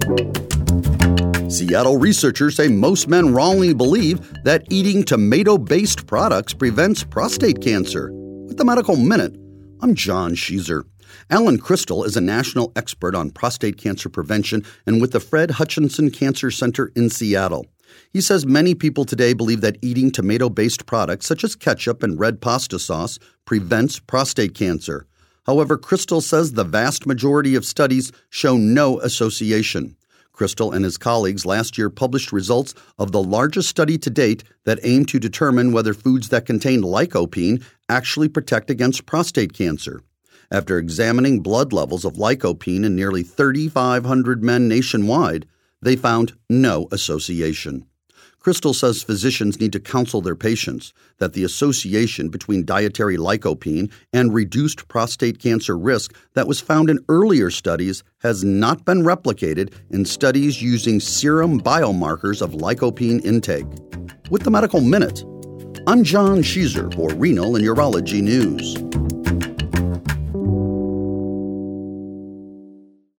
Seattle researchers say most men wrongly believe that eating tomato-based products prevents prostate cancer. With the Medical Minute, I'm John Sheezer. Alan Crystal is a national expert on prostate cancer prevention and with the Fred Hutchinson Cancer Center in Seattle. He says many people today believe that eating tomato-based products such as ketchup and red pasta sauce prevents prostate cancer. However, Crystal says the vast majority of studies show no association. Crystal and his colleagues last year published results of the largest study to date that aimed to determine whether foods that contain lycopene actually protect against prostate cancer. After examining blood levels of lycopene in nearly 3,500 men nationwide, they found no association. Crystal says physicians need to counsel their patients that the association between dietary lycopene and reduced prostate cancer risk that was found in earlier studies has not been replicated in studies using serum biomarkers of lycopene intake. With the Medical Minute, I'm John Sheezer for Renal and Urology News.